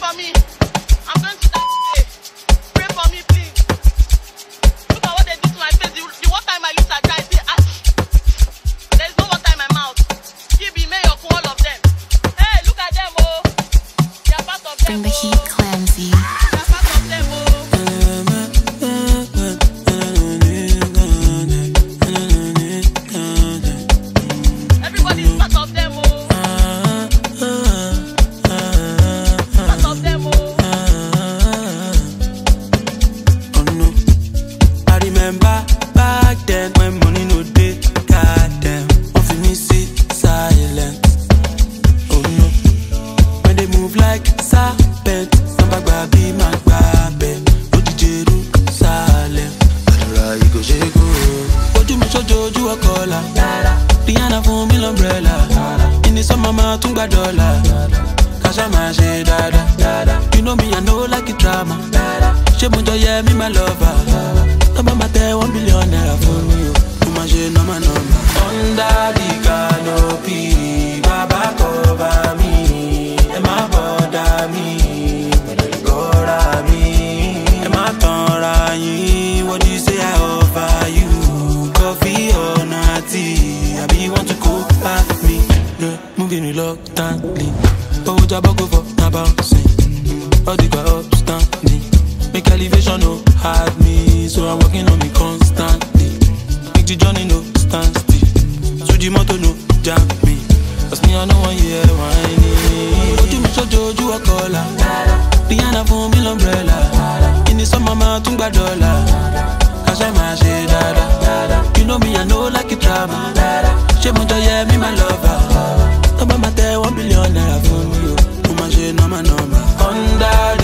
for me. I'm going to die today. Pray for me, please. Look at what they do to my face. The one time I use that guy, see, there is no water in my mouth. Kibi, Mayor, all of them. Hey, look at them, oh. They are part of them. Bring the heat, Clancy. They are part of them, oh. Everybody is part of them, oh. Part of them, oh. Oh no, I remember back then when money no dey. Goddamn, off me sit silent. Oh no, when they move like serpent, Samba be my baby. Oh the Jerusalem, Adora you go shake oh. Oju mi sojoju okola, Rihanna fún mi l'umbrella. In the summer ma tún gba dollar. Kasha ma ṣe dada. You know me I know like it drama. Ṣé mo jọ yẹ mi my lover? Tọ́ba ma tẹ $1 billion fún mi o. Mo ma ṣe normal. Under the canopy, Baba cover me. Ẹ má bother me, gọ́ra mi. Ẹ má tanra yín, what do you say I offer you? Coffee or tea? I be want to go back me. Yeah, moving reluctantly. Oh, Jabba go for na bouncing. All the guy upstanding. Make elevation no hard me, so I'm working on me constantly. Make the journey no stand still. So the motor no jam me. Cause me I know one year whining. Oju mi sojoju okola. Rihanna fún mi l'umbrella. In the summer ma tún gba dollar. Kasha ma ṣe dada. You know me I know like it drama. Ṣé mo jọ yẹ mi my lover? Tọ́ba ma tẹ $1 billion fún mi o. Mo ma ṣe normal. Under